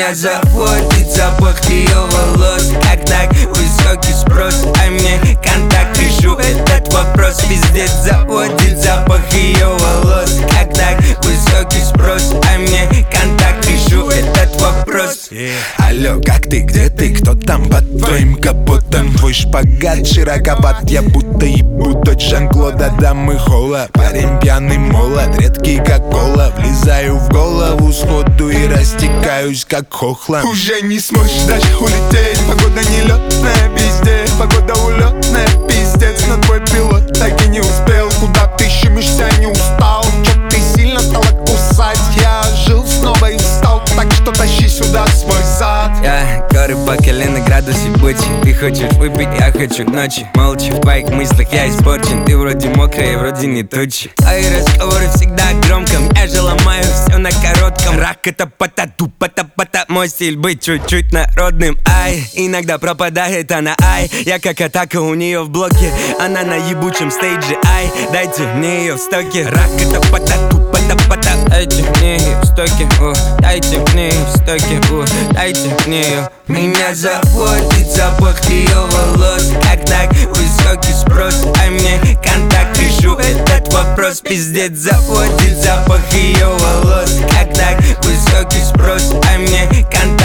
Меня заводит запах ее волос. Как так высокий спрос, а мне контакт. Решу этот вопрос, пиздец, заводит запах ее волос. Как так высокий спрос, а мне контакт. Решу этот вопрос. Алло, как ты, где ты, кто там под твоим капотом? Твой шпагат широковат, я будто ебу дочь Жан-Клода Дамы Холла. Парень пьяный, молод, редкий как кола. Влезаю в голову сходу и растекаюсь как хохла. Уже не сможешь даже улететь, погода нелетная везде. Погода улетная, пиздец, но твой пилот так и не успел. Куда ты щемишься, не устал? Чё ты сильно стала кусать? Я жил снова и устал, так что тащи сюда свой зад. Я горы по колено, градусе бычи. Ты хочешь выпить, я хочу к ночи. Молча в твоих мыслях я испорчен. Ты вроде мокрая, вроде не тучи. Твои разговоры всегда громком. Я же ломаю все на коротком. Рак это пата-ду, пата-пата. Мой стиль быть чуть-чуть народным. Ай, иногда пропадает она, ай. Я как атака у нее в блоке. Она на ебучем стейдже, ай. Дайте мне ее в стоке. Рак это пата-ду, пата-пата. Дайте мне ее в стоке, дайте мне ее в стоке, дайте мне ее. Меня заводит запах ее волос. Как так высокий спрос, а мне контакт. Решу этот вопрос, пиздец, заводит запах ее волос. Как так высокий спрос, а мне контакт.